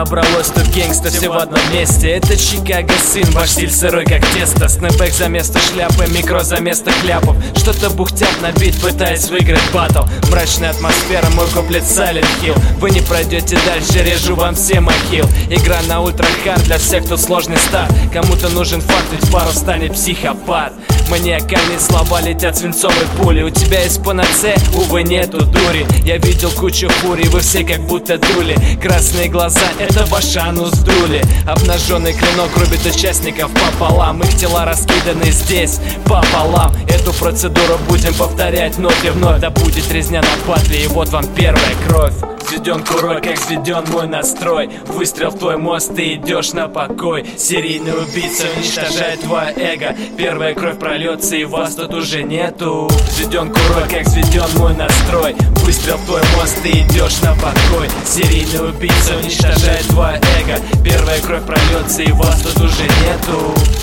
Набралось тут гангста все в одном месте. Это Чикаго сын, ваш стиль сырой как тесто. Снэпбэк за место шляпы, микро за место кляпов. Что-то бухтят на бит, пытаясь выиграть баттл. Мрачная атмосфера, мой куплет Silent Hill. Вы не пройдете дальше, режу вам всем ахилл. Игра на ультра-хард для всех, тут сложный старт. Кому-то нужен факт, ведь пару станет психопат. Маниакальные слова летят свинцовой пули. У тебя есть панацея, увы, нету дури. Я видел кучу фурий, вы все как будто дули. Красные глаза, это ваши анус-дули. Обнаженный клинок рубит участников пополам. Их тела раскиданы здесь пополам. Эту процедуру будем повторять вновь и вновь. Да будет резня на патле, и вот вам первая кровь. Взведен курок, как взведен мой настрой. Выстрел в твой мозг, ты идешь на покой. Серийный убийца уничтожает твое эго. Первая кровь прольется, и вас тут уже нету. Взведен курок, как взведен мой настрой. Выстрел в твой мозг, ты идешь на покой. Серийный убийца уничтожает твое эго. Первая кровь прольется, и вас тут уже нету.